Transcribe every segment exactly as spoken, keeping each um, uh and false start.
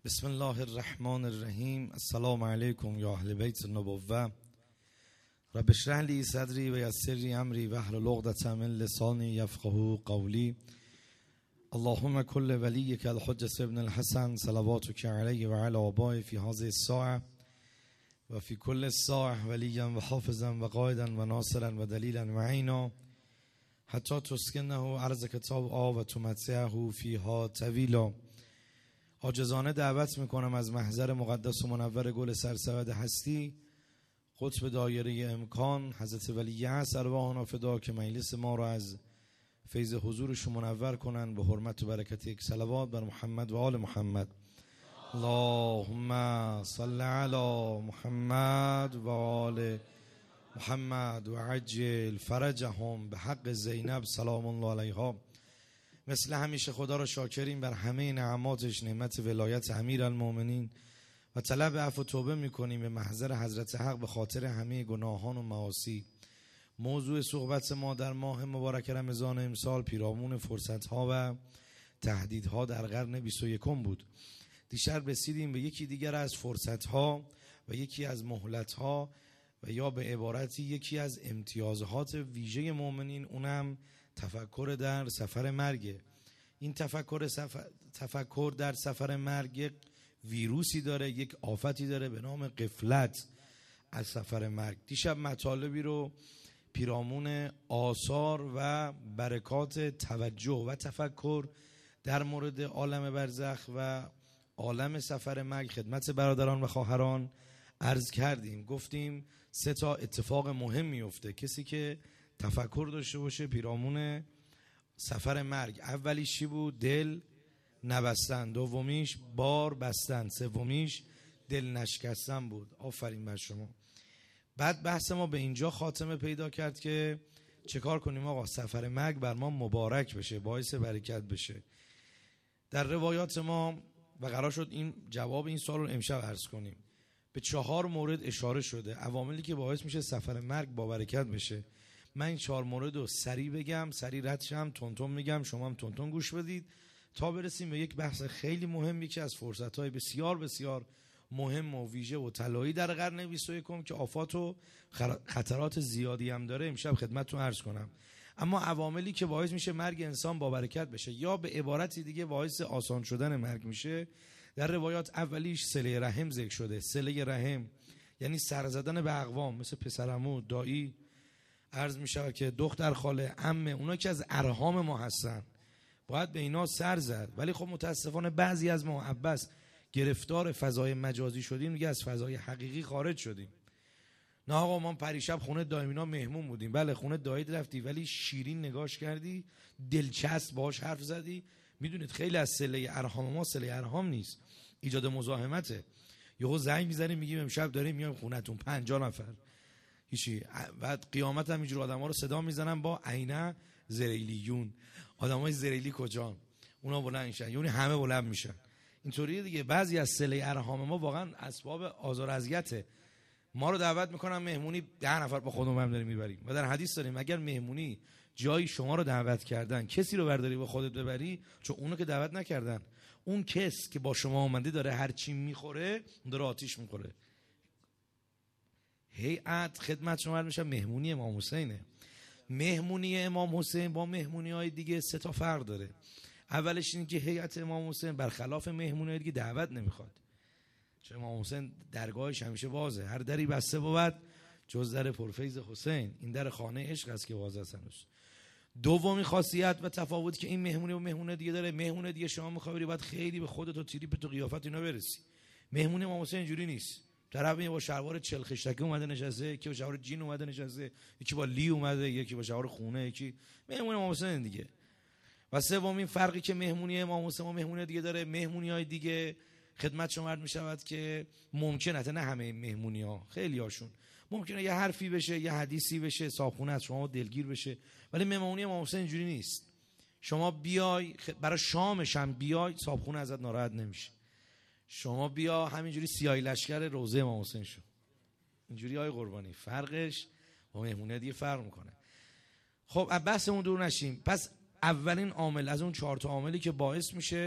بسم الله الرحمن الرحیم. السلام علیکم یا اهل بیت النبوة. رب اشرح لی صدری و یسر لی امری واحلل عقدة من لسانی یفقهوا قولی. اللهم کل ولیک الحجة ابن الحسن صلواتک علیه و علی آبائه فی هذه الساعة و فی کل الساعة ولیا و حافظا و قائدا و ناصرا و دلیلا و عینا حتی تسکنه ارض کتاب آ و تمتعه فیها طویلا. عاجزانه دعوت میکنم از محضر مقدس و منور گل سرسبد هستی، قطب دایره امکان، حضرت ولی عصر ارواحنا فدا، که مجلس ما را از فیض حضورش منور کنن به حرمت و برکت یک صلوات بر محمد و آل محمد. اللهم صل علی محمد و آل محمد و عجل فرجهم به حق زینب سلام الله علیها. مثل همیشه خدا را شاکریم بر همه نعماتش، نعمت ولایت امیرالمومنین، و طلب عفو و توبه میکنیم به محضر حضرت حق به خاطر همه گناهان و معاصی. موضوع صحبت ما در ماه مبارک رمضان امسال پیرامون فرصتها و تهدیدها در قرن بیست و یکم بود. دیشب رسیدیم به یکی دیگر از فرصتها و یکی از مهلتها و یا به عبارتی یکی از امتیازات ویژه مؤمنین، اونم تفکر در سفر مرگ. این تفکر سفر... تفکر در سفر مرگ ویروسی داره، یک آفتی داره به نام غفلت از سفر مرگ. دیشب مطالبی رو پیرامون آثار و برکات توجه و تفکر در مورد عالم برزخ و عالم سفر مرگ خدمت برادران و خواهران عرض کردیم. گفتیم سه تا اتفاق مهم میفته کسی که تفکر داشته باشه پیرامون سفر مرگ. اولیش چی بود؟ دل نبستن. دومیش بار بستن. سومیش دل نشکستن بود. آفرین بر شما. بعد بحث ما به اینجا خاتمه پیدا کرد که چه کار کنیم آقا سفر مرگ بر ما مبارک بشه، باعث برکت بشه. در روایات ما و قرار شد این جواب این سوال رو امشب عرض کنیم. به چهار مورد اشاره شده عواملی که باعث میشه سفر مرگ با برکت بشه. من این چهار مورد رو سریع بگم، سریع رد شم، تونتون میگم، شما هم تونتون گوش بدید تا برسیم به یک بحث خیلی مهمی که از فرصت‌های بسیار بسیار مهم و ویژه و طلایی در قرن بیست و یکم که آفات و خطرات زیادی هم داره امشب خدمتتون عرض کنم. اما عواملی که باعث میشه مرگ انسان با برکت بشه یا به عبارتی دیگه باعث آسان شدن مرگ میشه، در روایات اولیش صله رحم ذکر شده. صله رحم یعنی سر زدن به اقوام مثل پسرعمو، دایی، عرض می شود که دختر خاله، عمه، اونا که از ارحام ما هستن باید به اینا سر زد. ولی خب متاسفانه بعضی از ما عباس گرفتار فضای مجازی شدیم دیگه، از فضای حقیقی خارج شدیم. نه آقا ما پریشب خونه دایمینا مهمون بودیم. بله خونه دایید رفتی ولی شیرین نگاش کردی، دلچسب باهاش حرف زدی. میدونید خیلی از صله ارحام ما صله ارحام نیست، ایجاد مزاحمته. یهو زنگ میزنیم میگیم امشب داریم میایم خونتون پنجاه نفر هیچی. بعد قیامت هم اینجور آدم ها رو صدا میزنن با عینه زریلیون. آدم های زریلی کجان؟ اونا بلند میشن، یعنی همه بلند میشن. اینطوریه دیگه. بعضی از صله ارحام ما واقعا اسباب آزار و اذیته. ما رو دعوت میکنن مهمونی، ده نفر با خودمون هم داریم میبریم. و در حدیث داریم اگر مهمونی جایی شما رو دعوت کردن کسی رو برداری با خودت ببری، چون اونو که دعوت نکردن، اون کس که با شما اومده داره هر چی میخوره داره آتیش میخوره. هیئت خدمت شما میشه مهمونی امام حسینه. مهمونی امام حسین با مهمونی های دیگه سه تا فرق داره. اولش این که هیئت امام حسین برخلاف مهمونی های دیگه دعوت نمیخواد، چون امام حسین درگاهش همیشه بازه، هر دری بسته بود جز در پرفیض حسین. این در خانه عشق است که باز است هنوز. دومی خاصیت و تفاوت که این مهمونی و مهمونه دیگه داره، مهمونه دیگه شما میخوای باید خیلی به خودت و تریپ و قیافت اینا برسی. مهمونی امام حسین اینجوری نیست. طرف با شلوار چل خشتکی اومده نشسته، یکی با شلوار جین اومده نشسته، یکی با لی اومده، یکی با شلوار خونه، یکی مهمون امام حسین دیگه. و سومین فرقی که مهمونی امام حسین و مهمونی دیگه داره، مهمونی‌های دیگه خدمت شما عرض می‌شود که ممکنه، نه همه مهمونی‌ها، خیلی هاشون ممکنه یه حرفی بشه، یه حدیثی بشه، صاحبونه از شما دلگیر بشه. ولی مهمونی امام حسین اینجوری نیست. شما بیای برای شامش هم بیای، صاحبونه ازت ناراحت نمیشه. شما بیا همینجوری سیاهی لشکر روضه امام حسین شو، اینجوری های قربانی. فرقش با مهمونه دیگه فرق میکنه. خب بحثمون دور نشیم. پس اولین عامل از اون چهار تا عاملی که باعث میشه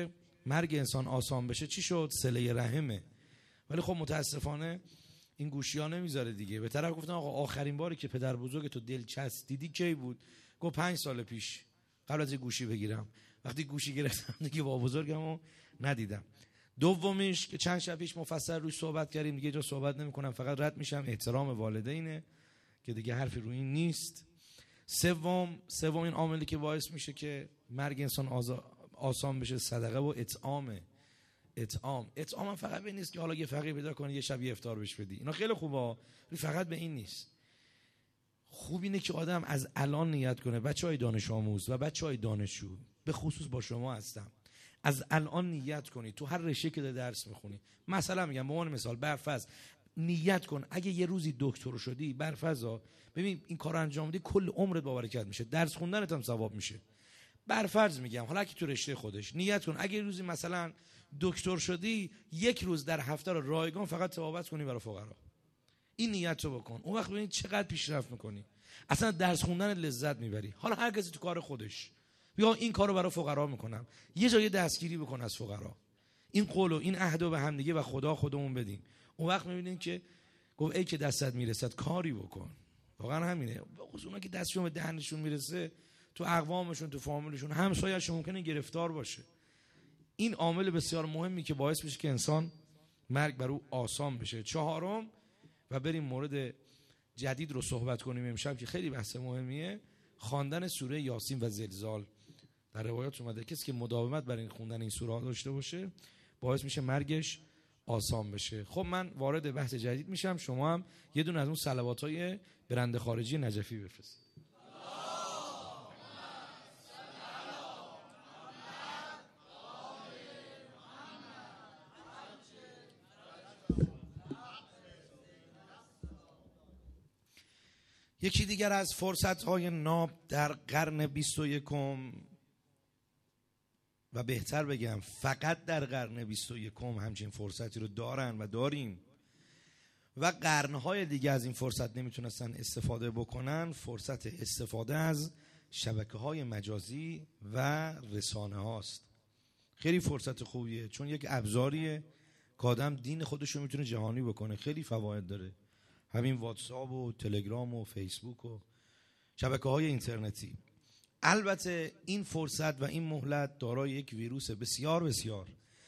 مرگ انسان آسان بشه چی شد؟ صله رحمه. ولی خب متاسفانه این گوشی ها نمیذاره دیگه. به طرف گفتن آقا آخرین باری که پدر بزرگ تو دلچسب دیدی کی بود؟ گفت پنج سال پیش قبل از گوشی بگیرم. وقتی گوشی گرفتم دیگه با بزرگمو ندیدم. دومیش که چند شب پیش مفصل روش صحبت کردیم، دیگه جا صحبت نمی‌کنم، فقط رد میشم، احترام والدینه که دیگه حرفی روی این نیست. سوم سومین عاملی که باعث میشه که مرگ انسان آزا... آسان بشه صدقه و اطعامه. اطعام اطعام هم فقط به این نیست که حالا یه فقیر پیدا کنی یه شب یه افطار بهش بدی، اینا خیلی خوبه، ولی فقط به این نیست. خوب اینه که آدم از الان نیت کنه. بچهای دانش آموز و بچهای دانشجو، به خصوص با شما هستم، از الان نیت کنی تو هر رشته که درس میخونی. مثلا میگم به عنوان مثال برفرض نیت کن اگه یه روزی دکتر شدی، برفرض ببین این کارو انجام بدی کل عمرت با برکت میشه، درس خوندنت هم ثواب میشه. برفرض میگم حالا که تو رشته خودش نیت کن اگه روزی مثلا دکتر شدی، یک روز در هفته رو رایگان فقط تلاوت کنی برای فقرا. این نیت رو بکن، اون وقت ببین چقدر پیشرفت میکنی، اصلا درس خوندن لذت میبری. حالا هر کسی تو کار خودش بیا این کارو برای فقرا میکنم، یه جای دستگیری بکن از فقرا، این قول و این عهد رو به هم دیگه و خدا خودمون بدیم. اون وقت میبینین که گفت ای که دستت میرسد کاری بکن. واقعا همینه. خصوصا اونا که دستشون به دهنشون میرسه، تو اقوامشون، تو فامیلشون، همسایه‌شون ممکنه گرفتار باشه. این عامل بسیار مهمی که باعث میشه که انسان مرگ بر او آسان بشه. چهارم و بریم مورد جدید رو صحبت کنیم امشب که خیلی بحث مهمیه، خواندن سوره یاسین و زلزال. در روایات اومده کسی که مداومت بر این خوندن این سوره ها داشته باشه باعث میشه مرگش آسان بشه. خب من وارد بحث جدید میشم، شما هم یه دونه از اون صلوات‌های برند خارجی نجفی بفرستید. یکی دیگر از فرصت‌های ناب در قرن بیست و یکم و بهتر بگم فقط در قرن بیست و یکم همچین فرصتی رو دارن و داریم و قرن‌های دیگه از این فرصت نمیتونستن استفاده بکنن، فرصت استفاده از شبکه‌های مجازی و رسانه هاست. خیلی فرصت خوبیه چون یک ابزاریه که آدم دین خودش رو میتونه جهانی بکنه، خیلی فواید داره. همین واتساپ و تلگرام و فیسبوک و شبکه‌های اینترنتی. البته این فرصت و این مهلت دارای یک ویروس بسیار بسیار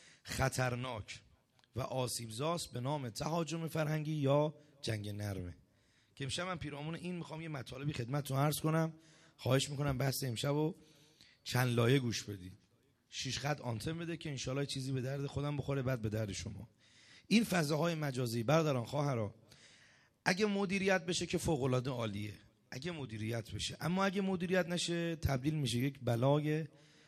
خطرناک و آسیبزاست به نام تهاجم فرهنگی یا جنگ نرمه که امشب من پیرامون این میخوام یه مطالبی خدمتتون عرض کنم. خواهش میکنم بحث امشب رو چند لایه گوش بدید، شیش خط آنتن بده که انشالله چیزی به درد خودم بخوره بعد به درد شما. این فضاهای مجازی برادران خواهران اگه مدیریت بشه که فوق‌العاده عالیه، اگه مدیریت بشه، اما اگه مدیریت نشه تبدیل میشه یک بلای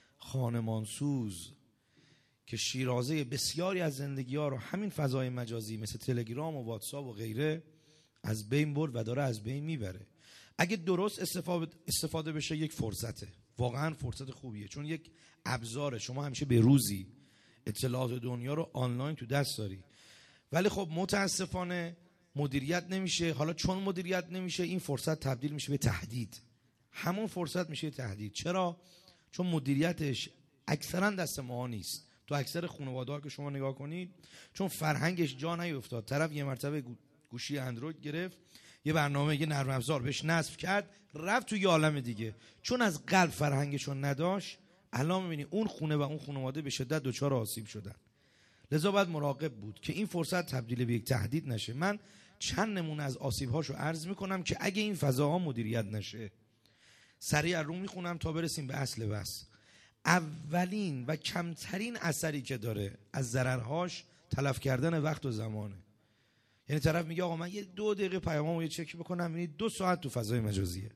خانمانسوز که شیرازه بسیاری از زندگی ها رو همین فضای مجازی مثل تلگرام و واتساپ و غیره از بین برد و داره از بین میبره. اگه درست استفاده استفاده بشه یک فرصته، واقعا فرصت خوبیه چون یک ابزاره، شما همیشه به روزی اطلاعات دنیا رو آنلاین تو دست داری. ولی خب متاسفانه مدیریت نمیشه. حالا چون مدیریت نمیشه این فرصت تبدیل میشه به تهدید، همون فرصت میشه تهدید. چرا؟ چون مدیریتش اکثرا دست ما نیست. تو اکثر خانواده‌ها که شما نگاه کنید چون فرهنگش جا نیفتاد، طرف یه مرتبه گوشی اندروید گرفت، یه برنامه، یه نرم افزار بهش نصب کرد، رفت تو یه عالم دیگه، چون از قلب فرهنگشو نداشت. الان می‌بینی اون خونه و اون خانواده به شدت دچار آسیب شدن. لذا باید مراقب بود که این فرصت تبدیل به یک تهدید نشه. من چند نمونه از آسیب‌هاشو عرض میکنم که اگه این فضاها مدیریت نشه. سریع رو میخونم تا برسیم به اصل بحث. اولین و کمترین اثری که داره از ضررهاش تلف کردن وقت و زمانه. یعنی طرف میگه آقا من یه دو دقیقه پیامامو یه چک بکنم، یعنی دو ساعت تو فضای مجازیه.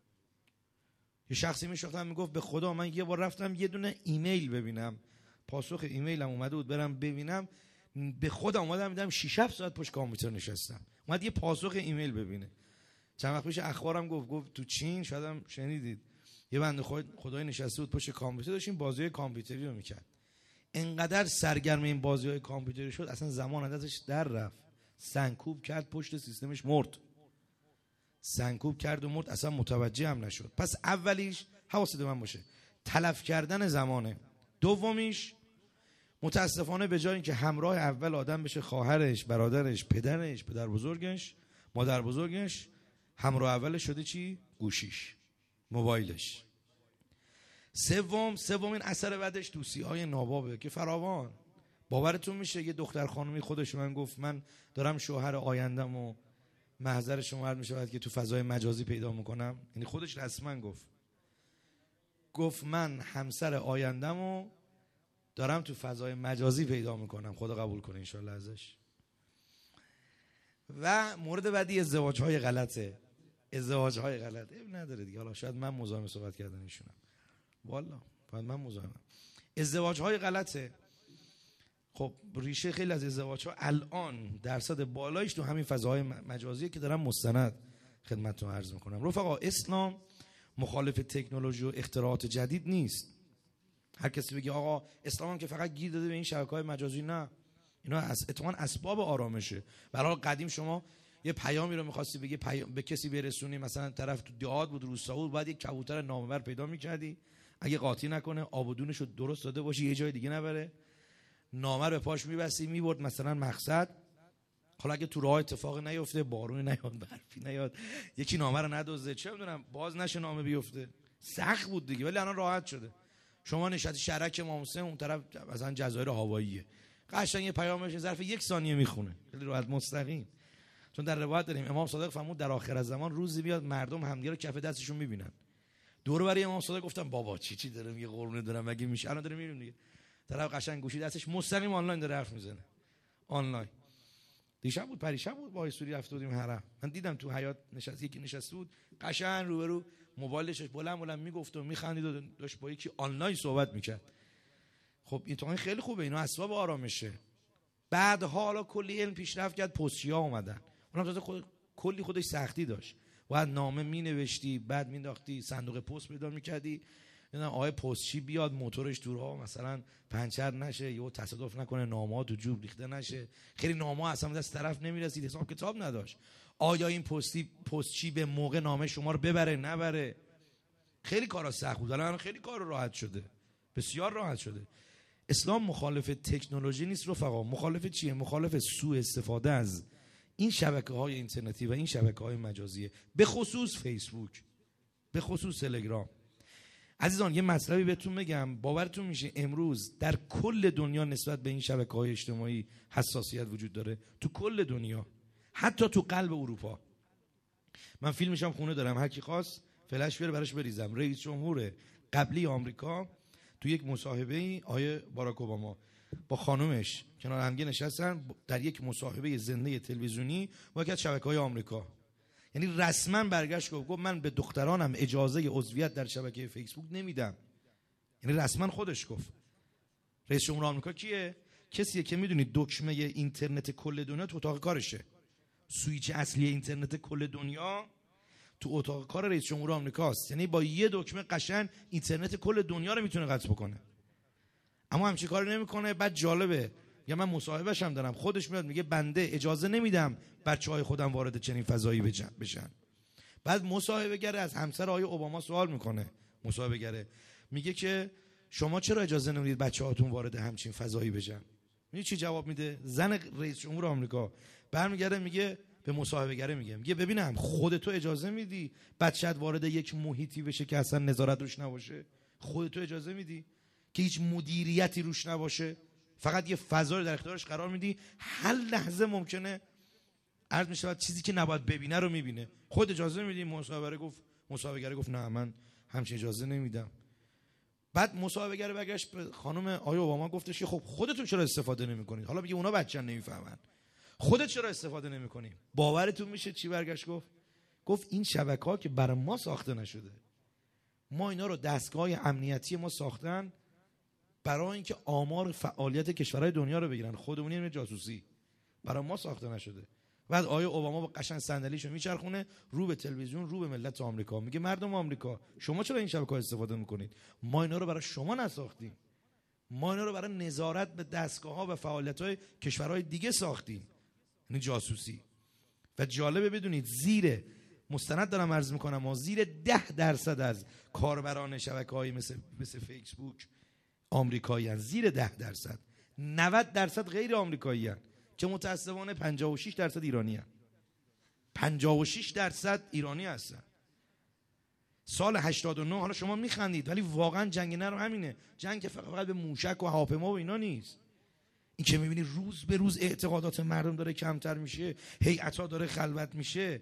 یه شخصی میشناختم میگفت به خدا من یه بار رفتم یه دونه ایمیل ببینم، پاسخ ایمیلم اومده بود برم ببینم، به خودم اومدم دیدم شش هفت ساعت پشت کامپیوتر نشستم، اومد یه پاسخ ایمیل ببینه. چند وقت پیش اخبارم گفت گفت تو چین شاید هم شنیدید یه بنده خدای نشسته بود پشت کامپیوتر، داشتیم بازی‌های کامپیوتری رو میکرد. انقدر سرگرم این بازی‌های کامپیوتری شد اصلا زمان ازش در رفت، سنکوب کرد پشت سیستمش مرد، سنکوب کرد و مرد، اصلا متوجه هم نشد. پس اولیش حواست من باشه تلف کردن زمانه. دومیش متاسفانه به جای اینکه همراه اول آدم بشه خواهرش، برادرش، پدرش، پدر بزرگش، مادر بزرگش، همراه اول شده چی؟ گوشیش، موبایلش. سوم سومین اثر بعدش دوستی‌های نابابه که فراوان. باورتون میشه یه دختر خانومی خودش من گفت من دارم شوهر آیندم و محضر شما عرض میشود که تو فضای مجازی پیدا میکنم. یعنی خودش رسما گفت گفت من همسر آیندم و دارم تو فضای مجازی پیدا میکنم. خدا قبول کنه انشالله ازش. و مورد بعدی ازدواج های غلطه. ازدواج های غلط اب نداره دیگه. حالا شاید من مزاحم صحبت کردن ایشونم، والا باید من مزاحمم. ازدواج های غلطه. خب ریشه خیلی از ازدواج ها الان درصد بالایش تو همین فضاهای مجازیه که دارم مستند خدمتتون عرض میکنم. رفقا اسلام مخالف تکنولوژی و اختراعات جدید نیست. هر کسی بگه آقا اسلام هم که فقط گیر داده به این شبکه‌های مجازی، نه، اینا از اتفاقا اسباب آرامشه. برای قدیم شما یه پیامی رو می‌خواستی بگی پیام به کسی برسونی، مثلا طرف تو دیاد بود، روستا بود، بعد یک کبوتر نامور پیدا می‌کردی، اگه قاطی نکنه آب و دونش رو درست داده باشه یه جای دیگه نبره، نامه به پاش می‌بستی می‌برد مثلا مقصد. حالا اگه تو راه اتفاقی نیفته، بارونی نیاد، برفی نیاد، یکی نامه رو ندزده، چه می‌دونم باز نشه نامه بیفته، سخت بود دیگه. ولی الان راحت شده. شما نشستی شرک امام حسین، اون طرف مثلا جزایر هاواییه، قشنگ یه پیامش ظرف یک ثانیه میخونه، خیلی راحت مستقیم. چون در روایت داریم امام صادق فرمود در آخر زمان روزی بیاد مردم همدیگه رو کف دستشون میبینن. دور و بر امام صادق گفتم بابا چی چی داره میگه، قربونه دارم مگه میشه؟ الان داره میبینیم دیگه، طرف قشنگ گوشی دستش مستقیم آنلاین داره حرف میزنه. آنلاین. دیشب بود پریشب بود با سوری رفته بودیم حرم، من دیدم تو حیاط نشست، یکی نشسته بود قشنگ روبرو موبایلش بلند بلند میگفت و میخندید و داشت با یکی آنلاین صحبت میکرد. خب این تو خیلی خوبه، اینا اسباب آرامشه. بعد حالا کلی علم پیشرفت کرد، پستچیا اومدن، اونم تازه خود کلی خودش سختی داشت. بعد نامه مینوشتی، بعد مینداختی صندوق پست پیدا میکردی، نمیدونم آقای پستچی بیاد موتورش تو راه مثلا پنچر نشه یا تصادف نکنه نامه تو جوب ریخته نشه. خیلی نامه اصلا دست طرف نمیرسید، حساب کتاب نداشت. آیا این پستی پستچی به موقع نامه شما رو ببره نبره؟ خیلی کارا سخت بود. الان خیلی کار راحت شده، بسیار راحت شده. اسلام مخالف تکنولوژی نیست رفقا. مخالف چیه؟ مخالف سوء استفاده از این شبکه‌های اینترنتی و این شبکه‌های مجازیه، به خصوص فیسبوک، به خصوص تلگرام. عزیزان یه مطلبی بهتون بگم، باورتون میشه امروز در کل دنیا نسبت به این شبکه‌های اجتماعی حساسیت وجود داره، تو کل دنیا، حتی تو قلب اروپا. من فیلمشم خونه دارم، هر کی خواست فلش بیاره براش بریزم. رئیس جمهور قبلی آمریکا تو یک مصاحبه‌ای آیه باراک اوباما با خانومش کنار هم نشستن در یک مصاحبه زنده تلویزیونی با یکی از شبکه‌های آمریکا. یعنی رسما برگشت گفت گفت من به دخترانم اجازه عضویت در شبکه فیسبوک نمیدم. یعنی رسما خودش گفت. رئیس جمهور آمریکا کیه؟ کسیه که میدونید دکمه اینترنت کل دنیا تو اتاق کارشه. سویچ اصلی اینترنت کل دنیا تو اتاق کار رئیس جمهور آمریکاست. یعنی با یه دکمه قشنگ اینترنت کل دنیا رو میتونه قطع بکنه. اما همچین کاری نمیکنه. بعد جالبه، یا من مصاحبهش هم دارم، خودش میاد میگه بنده اجازه نمیدم بچهای خودم وارد چنین فضایی بشن. بعد مصاحبه گره از همسر آقای اوباما سوال میکنه، مصاحبه گره میگه که شما چرا اجازه نمیدید بچه‌هاتون وارد همچین فضایی بشن؟ میگه چی جواب میده؟ زن رئیس جمهور آمریکا برمیگره میگه به مصاحبه گره میگه میگه ببینم خودت اجازه میدی بچه‌ت وارد یک محیطی بشه که اصلا نظارت روش نباشه؟ خودت اجازه میدی که هیچ مدیریتی روش نباشه؟ فقط یه فضا رو در اختیارش قرار میدی، هر لحظه ممکنه عرض میشه چیزی که نباید ببینه رو میبینه. خود اجازه میدی؟ مصاحبه گفت مصاحبه‌گر گفت نه من همچین اجازه نمیدم. بعد مصاحبه‌گر برگشت به خانم آقای اوباما گفتش که خب خودتون چرا استفاده نمیکنید؟ حالا میگه اونا بچه‌ن نمیفهمن، خودت چرا استفاده نمیکنی؟ باورتون میشه چی برگشت گفت؟ گفت این شبکه‌ها که برای ما ساخته نشده، ما اینا رو دستگاه امنیتی ما ساختن برای اینکه آمار فعالیت کشورهای دنیا رو بگیرن، خودمونی جاسوسی، برای ما ساخته نشده. بعد آیه اوباما با قشنگ صندلیشو میچرخونه رو به تلویزیون، رو به ملت آمریکا، میگه مردم آمریکا شما چرا این شبکه‌ها استفاده میکنید؟ ما اینا رو برای شما نساختیم، ما اینا رو برای نظارت به دستگاه‌ها و فعالیت‌های کشورهای دیگه ساختیم، یعنی جاسوسی. و جالبه بدونید زیر مستند دارم عرض میکنم ما زیر ده درصد از کاربران شبکه‌های مثل مثل فیسبوک آمریکایی‌اند، زیر ده درصد. نود درصد غیر آمریکایی هستند که متاسفانه پنجاه و شش درصد ایرانی هستند. پنجاه و شش درصد ایرانی هستن. سال هشتاد و نه، حالا شما میخندید ولی واقعا جنگ نه رو همینه. جنگ که فقط به موشک و هواپیما و اینا نیست. این که میبینی روز به روز اعتقادات مردم داره کمتر میشه، هیئت‌ها داره خلوت میشه،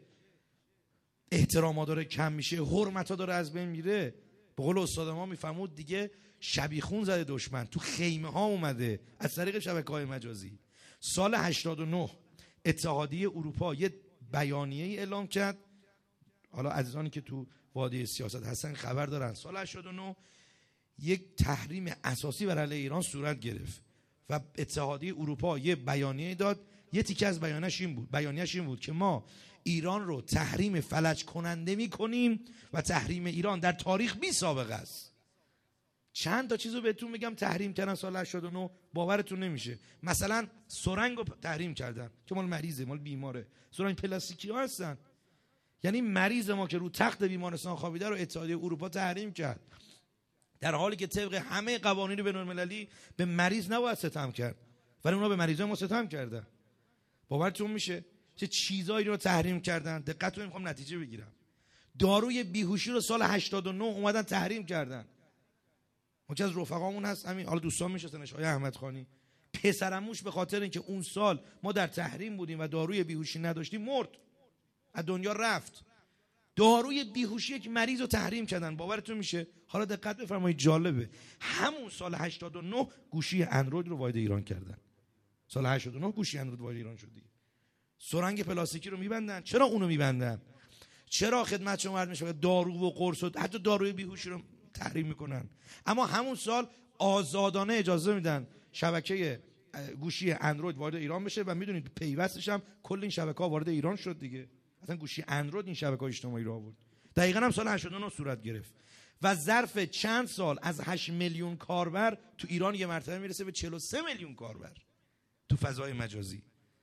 احترام‌ها داره کم میشه، حرمت‌ها داره از بین میره. به قول استاد ما میفهمود دیگه شبیخون زده دشمن، تو خیمه ها اومده از طریق شبکه‌های مجازی. سال هشتاد و نه اتحادیه اروپا یه بیانیه‌ای اعلام کرد. حالا عزیزانی که تو وادی سیاست هستن خبر دارن، سال هشتاد و نه یک تحریم اساسی بر علیه ایران صورت گرفت و اتحادیه اروپا یه بیانیه داد. یه تیکه از بیانیه‌اش این بود بیانیه‌اش این بود که ما ایران رو تحریم فلج کننده می‌کنیم و تحریم ایران در تاریخ بی سابقه است. چند تا چیزو بهتون میگم تحریم کردن سال هشتاد و نه، باورتون نمیشه. مثلا سرنگ رو تحریم کردن که مال مریضه، مال بیماره. سرنگ پلاستیکی ها هستن، یعنی مریض ما که رو تخت بیمارستان خوابیده رو اتحادیه اروپا تحریم کرد، در حالی که طبق همه قوانین بین‌المللی به مریض نباید ستم کرد، ولی اونا به مریضای ما ستم کردن. باورتون میشه چه چیزایی رو تحریم کردن؟ دقت رو میخوام نتیجه بگیرم. داروی بیهوشی رو سال هشتاد و نه اومدن تحریم کردن. یکی از رفقامون هست همین، حالا دوستان میشناسنش، آقای احمد خانی، پسرموش به خاطر اینکه اون سال ما در تحریم بودیم و داروی بیهوشی نداشتیم مرد، از دنیا رفت. داروی بیهوشی یک مریض رو تحریم کردن، باورتون میشه؟ حالا دقت بفرمایید، جالبه، همون سال هشتاد و نه گوشی اندروید رو وارد ایران کردن. سال هشتاد و نه گوشی اندروید وارد ایران شد دیگه. سرنگ پلاستیکی رو میبندن. چرا اونو میبندن؟ چرا خدمت شما عرض میشه دارو و قرص و حتی داروی بیهوشی رو تحریم میکنن، اما همون سال آزادانه اجازه میدن شبکه گوشی اندروید وارد ایران بشه و میدونید پیوستش هم کل این شبکه‌ها وارد ایران شد دیگه. اصلا گوشی اندروید این شبکه‌های اجتماعی رو آورد. دقیقاً هم سال هشتاد و نه صورت گرفت و ظرف چند سال از هشت میلیون کاربر تو ایران یه مرتبه میرسه به چهل و سه میلیون کاربر تو فضای مجازی.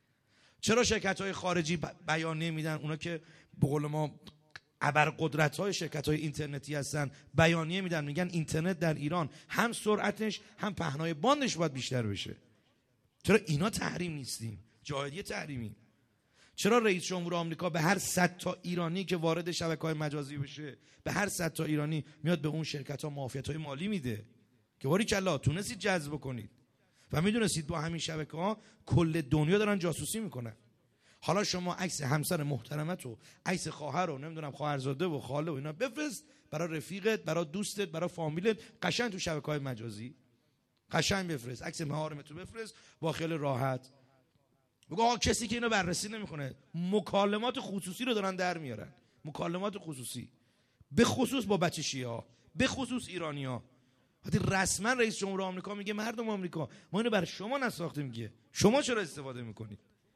چرا شرکت‌های خارجی بیانیه میدن؟ اونا که به قول ما ابرقدرت‌های شرکت‌های اینترنتی هستن، بیانیه میدن میگن اینترنت در ایران هم سرعتش هم پهنای باندش باید بیشتر بشه. چرا اینا تحریم نیستیم؟ جاهلیه تحریمی. چرا رئیس جمهور آمریکا به هر صد تا ایرانی که وارد شبکه‌های مجازی بشه، به هر صد تا ایرانی میاد به اون شرکت‌ها معافیت‌های مالی میده که باریکلا تونستید جذب کنید و میدونستید با همین شبکه‌ها کل دنیا دارن جاسوسی میکنن. حالا شما عکس همسر محترمت و عکس خواهر و نمیدونم خواهرزاده و خاله و اینا بفرست برای رفیقت، برای دوستت، برای فامیلت، قشنگ تو شبکه‌های مجازی قشنگ بفرست، عکس محارمتو بفرست با خیال راحت. بگو آقا کسی که اینو بررسی نمیکنه، مکالمات خصوصی رو دارن در میارن، مکالمات خصوصی به خصوص با بچه شیعه‌ها، به خصوص ایرانی‌ها. وقتی رسما رئیس جمهور آمریکا میگه مردم آمریکا ما اینو برای شما نساختیم، میگه شما چرا استفاده میکنید؟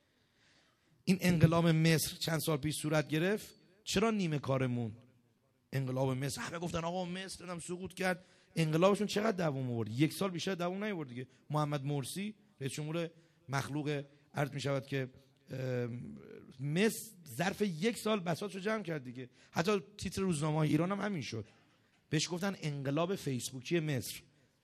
این انقلاب مصر چند سال پیش صورت گرفت، چرا نیمه کارمون؟ انقلاب مصر همه گفتن آقا مصر هم سقوط کرد، انقلابشون چقدر دوام آورد؟ یک سال بیشتر دوام نیاورد دیگه. محمد مرسی رئیس جمهور مخلوق عرض میشود که مصر ظرف یک سال بساطشو جمع کرد دیگه. حتی تیتر روزنامه‌های ایران هم همین شد، بهش گفتن انقلاب فیسبوکی مصر.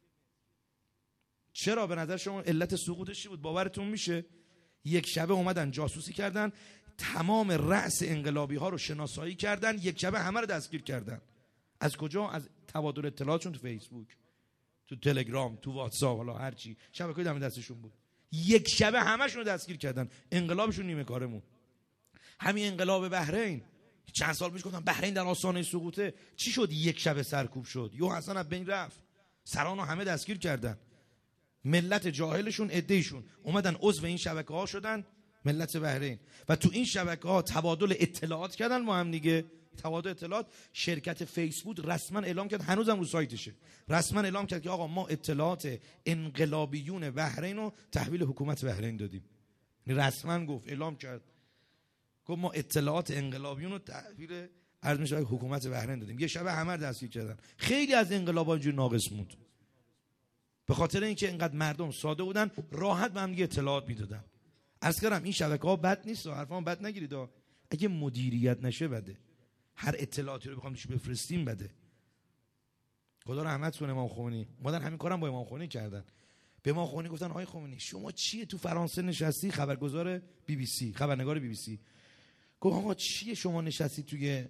چرا؟ به نظر شما علت سقوطش چی بود؟ باورتون میشه؟ یک شبه اومدن جاسوسی کردن، تمام رأس انقلابی ها رو شناسایی کردن، یک شبه همه رو دستگیر کردن. از کجا؟ از تبادل اطلاعاتشون تو فیسبوک، تو تلگرام، تو واتساپ، حالا هر چی شبکه‌ای دم دستشون بود. یک شبه همشون رو دستگیر کردن. انقلابشون نیمه کارمون. همین انقلاب بحرین چند سال پیش گفتم بحرین در آستانه سقوطه، چی شد؟ یک شبه سرکوب شد، یو حسن از بین رفت، سرانو همه دستگیر کردن. ملت جاهلشون عده‌شون اومدن عضو این شبکه ها شدن، ملت بحرین، و تو این شبکه ها تبادل اطلاعات کردن با هم دیگه. تبادل اطلاعات، شرکت فیسبوک رسما اعلام کرد، هنوزم رو سایتشه، رسما اعلام کرد که آقا ما اطلاعات انقلابیون بحرین رو تحویل حکومت بحرین دادیم. رسما گفت، اعلام کرد، گفت ما اطلاعات انقلابیون رو تحویل عرض میشه حکومت بحرین دادیم. یه شب همه دستگیر کردن. خیلی از انقلابا اینجوری ناقص موند، به خاطر اینکه اینقدر مردم ساده بودن، راحت به هم دیگه اطلاعات میدادن. عرض کردم این شبکه‌ها بد نیست، حرفام بد نگیرید، اگه مدیریت نشه بده. هر اطلاعاتی رو بخوام توش بفرستیم بده. خدا رحمت کنه امام خمینی، مادر همین کارم با امام خمینی کردن. به ما خونی گفتن آقای خمینی شما چیه تو فرانسه نشستی؟ خبرگزار بی بی سی، خبرنگار بی بی سی گفت آقا چیه شما نشستی توی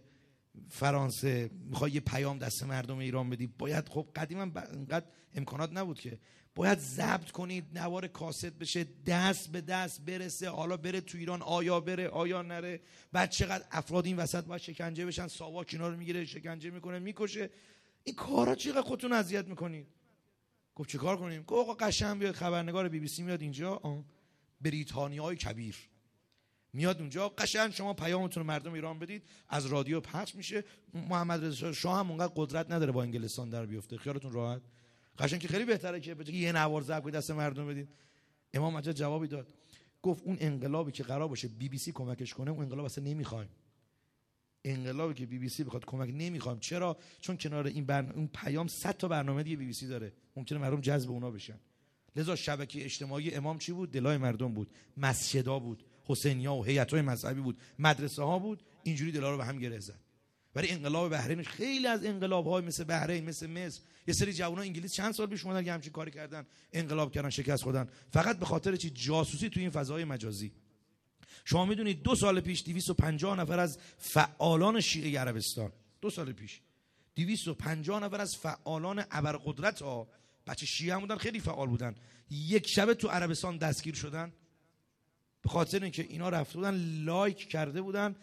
فرانسه میخوای یه پیام دست مردم ایران بدی؟ باید خب قدیما اینقدر امکانات نبود که باید ضبط کنید، نوار کاست بشه، دست به دست برسه، حالا بره تو ایران، آیا بره آیا نره، بعد چقدر افراد این وسط باید شکنجه بشن، ساواک اینا رو میگیره شکنجه میکنه میکشه. این کارا چقدر خودتون اذیت میکنید؟ گفت چه کار کنیم؟ گفت آقا قشنگ بیاد خبرنگار بی بی سی میاد اینجا، آه. بریتانیای کبیر میاد اونجا، قشنگ شما پیامتون رو مردم ایران بدید، از رادیو پخش میشه. محمد رضا شاه هم اونقدر قدرت نداره با انگلستان در بیفته، خیالتون راحت. قشنگ که خیلی بهتره که بگید یه نوار ضبط کنید دست مردم بدید. امام مجید جوابی داد، گفت اون انقلابی که قرار باشه بی بی سی کمکش کنه، اون انقلاب اصلا نمیخوایم. انقلابی که بی بی سی بخواد کمک نمیخوایم. چرا؟ چون کنار این برنامه اون پیام صد تا برنامه دیگه بی بی سی داره، ممکنه مردم جذب اونا بشن. لذا شبکه اجتماعی امام چی بود؟ دلای مردم بود، مسجدا بود، حسینیا و هیئت‌های مذهبی بود، مدرسه ها بود، اینجوری دلا رو به هم گره زد. ولی انقلاب بحرین، خیلی از انقلاب‌های مثل بحرین، مثل مصر، یه سری جوونا انگلیس چند سال پیش اومدن که همچین کاری کردن، انقلاب کردن، شکست خوردن، فقط به خاطر چی؟ جاسوسی تو این فضای مجازی. شما میدونید دو سال پیش دویست و پنجاه نفر از فعالان شیعه عربستان، دو سال پیش دویست و پنجاه نفر از فعالان ابرقدرت ها، بچه شیعه هم بودن، خیلی فعال بودن، یک شبه تو عربستان دستگیر شدن به خاطر اینکه اینا رفته بودن لایک کرده بودن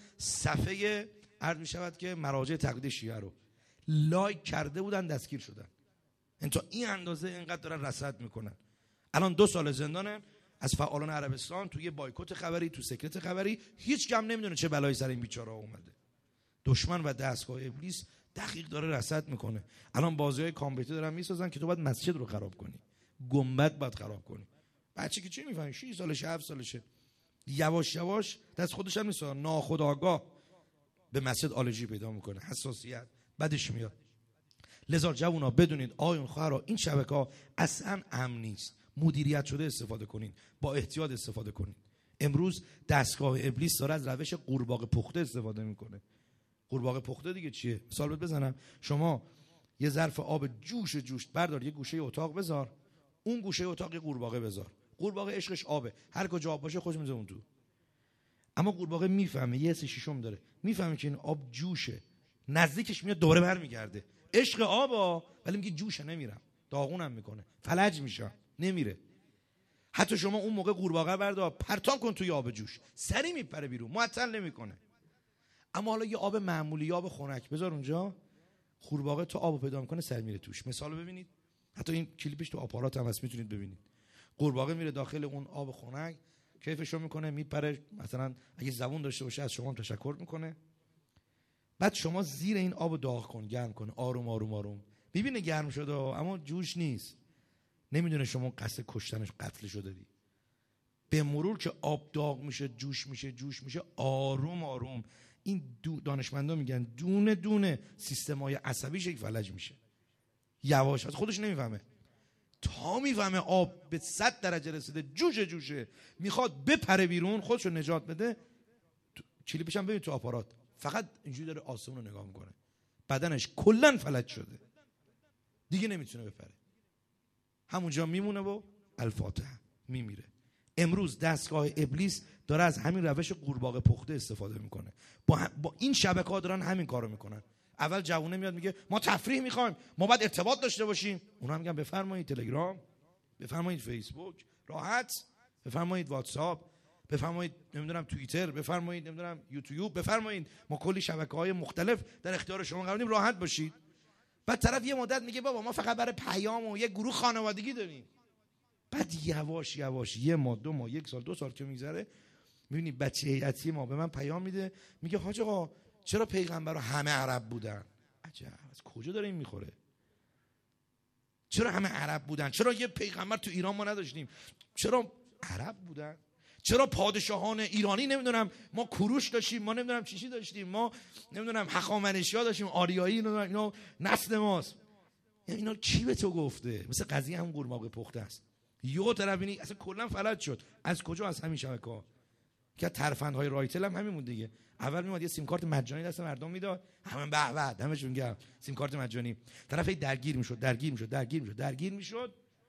صفحه عرض می شود که مراجع تقلید شیعه رو لایک کرده بودن، دستگیر شدن. این تا این اندازه اینقدر دارن رصد میکنن. الان دو سال زندانه از فعالان عربستان، توی بایکوت خبری، تو سکرت خبری، هیچ کم نمیدونه چه بلایی سر این بیچاره ها اومده. دشمن و دستگاه ابلیس دقیق داره رصد میکنه. الان بازی‌های کامپیوتر دارن میسازن که تو باید مسجد رو خراب کنی، گنبد باید خراب کنی. بچه که چی میفهمه؟ شش سالشه، هفت سالشه، یواش یواش دست خودش هم نیست، ناخودآگاه به مسجد آلرژی پیدا میکنه، حساسیت، بدش میاد. لذا جوونا بدونید آیون خواهرها، این شبکه‌ها اصلا امن نیست، مدیریت شده استفاده کنین، با احتیاط استفاده کنین. امروز دستگاه ابلیس داره از روش قورباغه پخته استفاده میکنه. قورباغه پخته دیگه چیه؟ مثال بهت بزنم، شما یه ظرف آب جوش جوش بردار، یه گوشه اتاق بذار، اون گوشه اتاق یه قورباغه بذار. قورباغه عشقش آبه، هر کجا آب باشه خودش میذاره اون تو. اما قورباغه میفهمه، یه حس ششم داره، میفهمه که این آب جوشه، نزدیکش میاد دوره برمیگرده. عشق آبا، ولی میگه جوشه، نمیرم، داغونم میکنه، فلج میشم، نمیره. حتی شما اون موقع قورباغه بردار پرتاب کن توی آب جوش، سری میپره بیرون، معطل نمیکنه. اما حالا یه آب معمولی، آب خنک بذار اونجا، قورباغه تو آبو پیدا میکنه، سر میره توش. مثالو ببینید، حتی این کلیپش تو آپارات هم هست، میتونید ببینید. قورباغه میره داخل اون آب خنک، کیفشو میکنه، میپره، مثلا اگه زبون داشته باشه از شما هم تشکر میکنه. بعد شما زیر این آبو داغ کن، گرم کن، آروم آروم آروم، ببینه گرم شده اما جوش نیست، نمیدونه شما قصد کشتنش، قتلش رو داری. به مرور که آب داغ میشه، جوش میشه، جوش میشه، آروم آروم این دانشمندان میگن دونه دونه سیستمای عصبیش یک فلج میشه، یواش، از خودش نمیفهمه، تا میفهمه آب به صد درجه رسیده، جوشه جوشه، میخواد بپره بیرون، خودشو نجات بده. کلیپش هم ببین تو آپارات، فقط اینجوری داره آسمون رو نگاه میکنه، بدنش کلا فلج شده، دیگه نمیتونه بپره، همونجا میمونه و الفاتحه، میمیره. امروز دستگاه ابلیس داره از همین روش قورباغه پخته استفاده میکنه. با, با این شبکه ها دارن همین کارو میکنن. اول جوونه میاد میگه ما تفریح میخوایم، ما باید ارتباط داشته باشیم، اونا میگن بفرمایید تلگرام، بفرمایید فیسبوک، راحت، بفرمایید واتساپ، بفرمایید نمیدونم توییتر، بفرمایید نمیدونم یوتیوب، بفرمایید، ما کلی شبکه‌های مختلف در اختیار شما قرار میدیم، راحت باشید. بعد طرف یه مدت میگه بابا ما فقط برای پیام و یه گروه خانوادگی داریم. بعد یواش یواش یه ماه، دو ماه، یک سال، دو سال که میگذره، میبینی بچه هیئتی ما به من پیام میده، میگه حاج آقا چرا پیغمبرها همه عرب بودن؟ عجب، از کجا داره این میخوره؟ چرا همه عرب بودن؟ چرا یه پیغمبر تو ایران ما نداشتیم؟ چرا عرب بودن؟ چرا پادشاهان ایرانی نمیدونم ما کوروش داشتیم، ما نمیدونم چیشی داشتیم، ما نمیدونم هخامنشی‌ها داشتیم، آریایی، اینا نسل ماست؟ اینا کی به تو گفته؟ مثل قضیه هم قورباغه پخته است. یه طرف اینی اصلا کلا فلج شد. از کجا؟ از همین شبکه‌ها. که ترفندهای رایتل هم همین بود دیگه. اول میومد یه سیم کارت مجانی دست مردم میداد، همه به به دمشون گرم، سیم کارت مجانی. طرف درگیر میشد، درگیر میشد، درگیر میشد، درگیر میشد.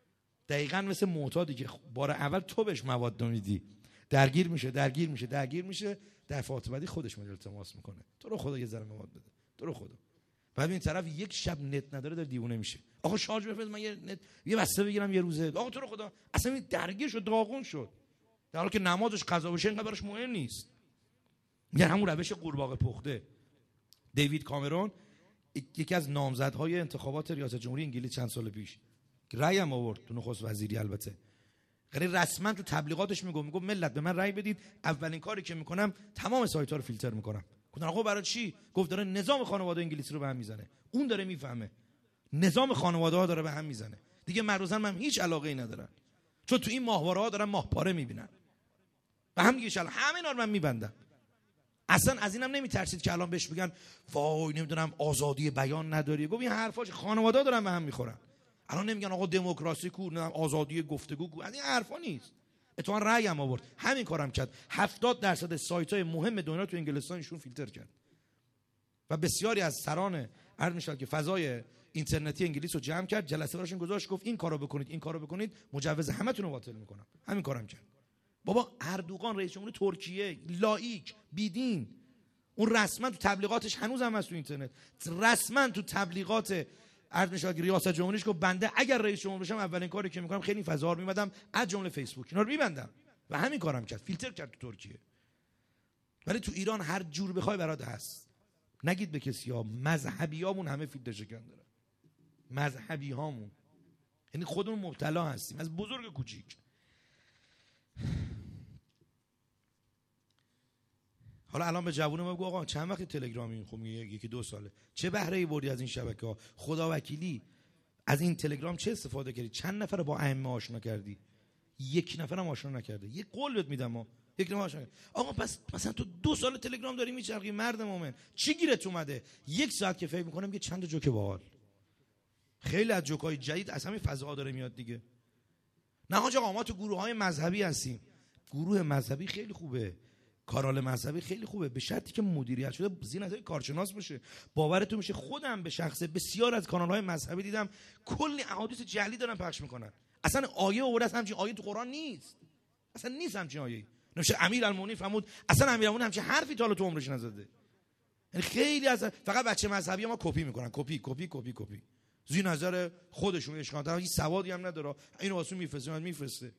دقیقاً مثل معتادی که بار اول تو بهش مواد میدی، درگیر میشه درگیر میشه درگیر میشه دفعات بعدی خودش میاد التماس میکنه تو رو خدا یه ذره مواد بده، تو رو خدا. بعد این طرف یک شب نت نداره داره دیوونه میشه، آقا شارژ بفرست من یه نت یه بسته بگیرم یه روزه، آقا تو رو خدا اصلا این درگیر شد داغون شد، در حالی که نمازش قضا بشه اینقدر براش مهم نیست. میگن همون روش قورباغه پخته. دیوید کامرون یکی از نامزدهای انتخابات ریاست جمهوری انگلیس چند سال پیش رأی هم آورد تو نخست وزیری، البته یعنی رسما تو تبلیغاتش میگم میگم ملت به من رأی بدید، اولین کاری که میکنم تمام سایت‌ها رو فیلتر میکنم. گفتن آقا برای چی؟ گفت داره نظام خانواده انگلیسی رو به هم میزنه، اون داره میفهمه نظام خانواده ها داره به هم میزنه دیگه. مروزن من هیچ علاقه ای ندارم، چون تو این ماهواره ها دارن ماهپاره میبینن و هم دیگه الان همه اینا رو من میبندم. اصلا از اینم نمیترسید که الان بهش بگن وای نمیدونم آزادی بیان نداری. گفت این حرفاش خانواده ها دارن به هم میخورن. الان نمیگن آقا دموکراسی کو، نمیدونم آزادی گفتگو کو، از این حرفا نیست. اتفاقا رأی هم آورد، همین کارم کرد. هفتاد درصد سایت‌های مهم دنیا تو انگلستان ایشون فیلتر کرد و بسیاری از سران عرض میشه که فضای اینترنتی انگلیس رو جمع کرد، جلسه براشون گذاشت، گفت این کارو بکنید این کارو بکنید مجوز همتون رو باطل میکنم. همین کارم کرد. بابا اردوغان رئیس جمهور ترکیه لایک بیدین، اون رسما تو تبلیغاتش هنوز هم هست تو اینترنت، رسما تو تبلیغات عرض میشه که ریاست جمهوریش گفت بنده اگر رئیس جمهور بشم اولین کاری که میکنم خیلی فضا رو میبندم، از جمله فیسبوک اینا رو میبندم و همین کارم کرد، فیلتر کرد تو ترکیه. ولی تو ایران هر جور بخوای برات هست. نگید به کسی ها، مذهبی هامون همه فیلتر شکن داره، مذهبی هامون، یعنی خودمون مبتلا هستیم از بزرگ کوچیک. حالا الان به جوونم بگو آقا چند وقت تلگرامی؟ خب میگه یکی دو ساله. چه بهره ای بردی از این شبکه ها؟ خدا وکیلی از این تلگرام چه استفاده کردی؟ چند نفر با ائمه آشنا کردی؟ یک نفرم آشنا نکرده. یک قول بهت میدم ما یک نفر آشنا کرد. آقا پس مثلا تو دو سال تلگرام داری میچرخی مرد مومن، چی گیرت اومده؟ یک ساعت که فکر میکنم یه چند تا جوک باحال، خیلی از جوکای جدید از همین فضاها داره میاد دیگه. نه حاج آقا ما تو گروه‌های مذهبی هستیم. گروه مذهبی خیلی خوبه، کانال مذهبی خیلی خوبه، به شرطی که مدیریت شده زینت کارشناس باشه. باورتون میشه خودم به شخصه بسیار از کانال‌های مذهبی دیدم کلی احادیث جعلی دارن پخش میکنن. اصلا آیه آورده از همچین آیه تو قرآن نیست، اصلا نیست همچین آیه. نمیشه امیرالمومنین فرمود، اصلا امیرالمومنین همچین حرفی تا حالا تو عمرش نزده. یعنی خیلی از فقط بچه مذهبی ما کپی میکنن، کپی کپی کپی کپی زی نظر خودشون اشکال داره، هیچ سوادی هم نداره، اینو واسه میفرسته میفرسته.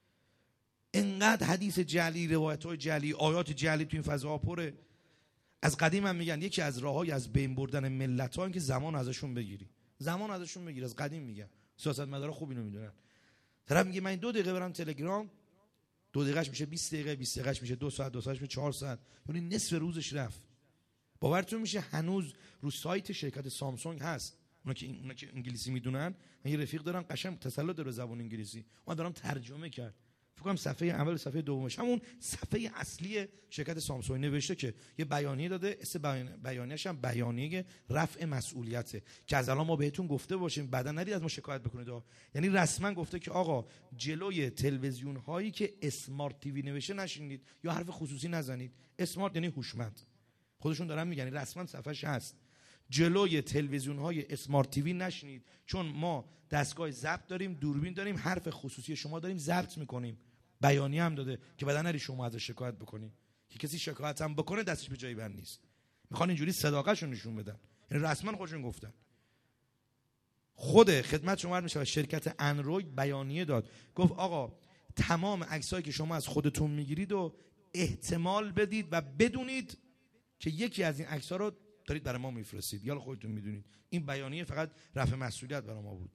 انقدر حدیث جعلی، روایت‌های جعلی، آیات جعلی تو این فضاها پره. از قدیم هم میگن یکی از راههای از بین بردن ملت‌ها این که زمان ازشون بگیری، زمان ازشون بگیر. از قدیم میگن، سیاستمدارا خوب اینو میدونن. طرف میگه من دو دقیقه برم تلگرام، دو دقیقه‌اش میشه بیست دقیقه، بیست دقیقه‌اش میشه دو ساعت، دو ساعتش میشه چهار ساعت، یعنی نصف روزش رفت. باورتون میشه هنوز رو سایت شرکت سامسونگ هست، اونا که اونا که انگلیسی میدونن، من یه رفیق دارم قشنگ تسلط داره زبان انگلیسی، من دارم ترجمه کرد. فکر کنم صفحه اول صفحه دومش همون صفحه اصلی شرکت سامسونگ نوشته که یه بیانیه داده، اسم بیانیه‌اش هم بیانیه رفع مسئولیته که از الان ما بهتون گفته باشیم بعدا نرید از ما شکایت بکنید. یعنی رسما گفته که آقا جلوی تلویزیون هایی که اسمارت تیوی نوشته نشینید یا حرف خصوصی نزنید. اسمارت یعنی هوشمند، خودشون دارن میگن، رسما صفحه‌اش هست. جلوی تلویزیون های اسمارت تیوی نشینید چون ما دستگاه ضبط داریم، دوربین داریم، حرف خصوصی شما داریم ضبط میکنیم. بیانیه هم داده که بعدا نری شما ازش شکایت بکنی، که کسی شکایت هم بکنه دستش به جای بند نیست. میخوان اینجوری صداقتشون نشون بدن، یعنی رسما خودشون گفتن. خود خدمت شما عرض میشه شرکت اندروید بیانیه داد، گفت آقا تمام عکسایی که شما از خودتون میگیرید و احتمال بدید و بدونید که یکی از این عکس‌ها رو دارید برای ما میفرستید، یا خودتون میدونید. این بیانیه فقط رفع مسئولیت برای ما بود.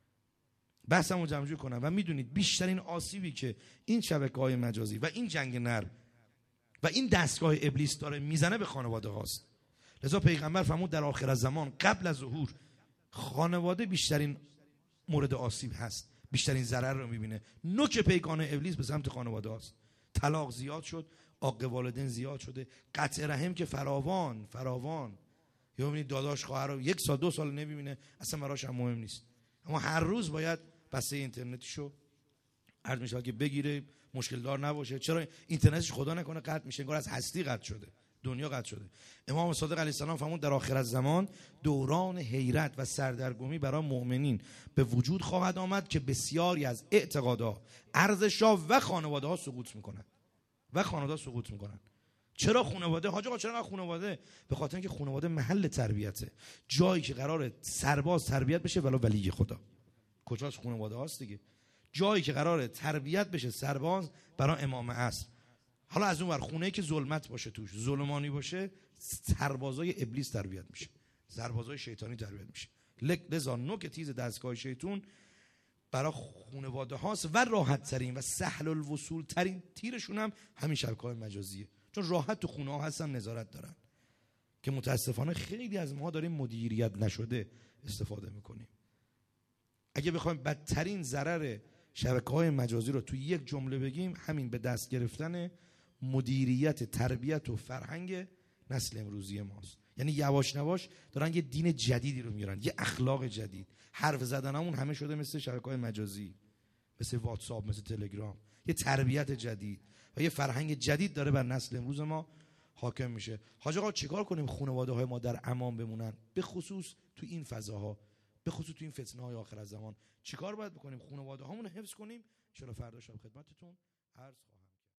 بحثمو جمع کنم و میدونید بیشترین آسیبی که این شبکه‌های مجازی و این جنگ نرم و این دستگاه ابلیس داره میزنه به خانواده هاست. لذا پیغمبر فرمود در آخر الزمان قبل از ظهور خانواده بیشترین مورد آسیب هست، بیشترین ضرر رو میبینه. نوک پیکان ابلیس به سمت خانواده هاست. طلاق زیاد شد، عاق والدین زیاد شده، قطع رحم که فراوان فراوان. یا ببینید داداش خواهر رو یک سال دو سال نمیبینه، اصلا براش هم مهم نیست، اما هر روز باید بسته اینترنتیشو عرض میشه که بگیره، مشکل دار نباشه. چرا اینترنتش خدا نکنه قطع میشه، انگار از هستی قطع شده. دنیا قطع شده. امام صادق علیه السلام فرمود در آخر الزمان دوران حیرت و سردرگمی برای مؤمنین به وجود خواهد آمد که بسیاری از اعتقادها، ارزش‌ها و خانواده‌ها سقوط میکنن و خانواده سقوط میکنن. چرا خانواده؟ حاج آقا چرا خانواده؟ به خاطر اینکه خانواده محل تربیته، جایی که قراره سرباز تربیت بشه ولی ولی خدا. کجاست؟ خانواده هاست دیگه. جایی که قراره تربیت بشه سرباز برای امام عصر. حالا از اون ور خونه‌ای که ظلمت باشه توش، ظلمانی باشه، سربازای ابلیس تربیت میشه، سربازای شیطانی تربیت میشه. لذا نوک تیز دستگاه شیطون برای خانواده هاست و راحت ترین و سهل الوصول ترین تیرشون هم همین شبکه‌های مجازیه، چون راحت تو خونه ها هستن، نظارت دارن، که متاسفانه خیلی از ما داریم مدیریت نشده استفاده میکنیم. اگه بخوایم بدترین ضرر شبکه‌های مجازی رو توی یک جمله بگیم، همین به دست گرفتن مدیریت تربیت و فرهنگ نسل امروزی ماست. یعنی یواش یواش دارن یه دین جدیدی رو میارن، یه اخلاق جدید. حرف زدنمون همه شده مثل شبکه‌های مجازی، مثل واتساپ، مثل تلگرام. یه تربیت جدید و یه فرهنگ جدید داره بر نسل امروز ما حاکم میشه. حاج آقا چیکار کنیم خانواده‌های ما در امان بمونن، به خصوص تو این فضاها، به خصوص تو این فتنه‌های آخر الزمان؟ چیکار باید بکنیم خانواده‌هامون رو حفظ کنیم؟ چرا فردا شب خدمتتون عرض خواهم